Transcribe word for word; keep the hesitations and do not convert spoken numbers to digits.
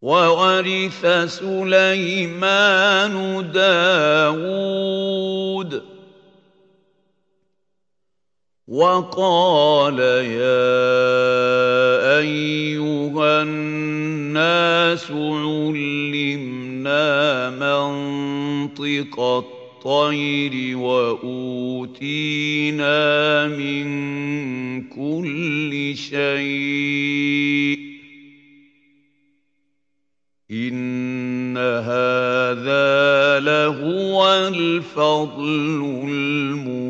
وَوَرِثَ سُلَيْمَانُ دَاوُودَ ۖ وَقَالَ يَا أَيُّهَا النَّاسُ عُلِّمْنَا مَنطِقَ الطَّيْرِ وَأُوتِينَا مِن كُلِّ شَيْءٍ ۖ إِنَّ هَٰذَا لَهُوَ الْفَضْلُ الْمُبِينُ.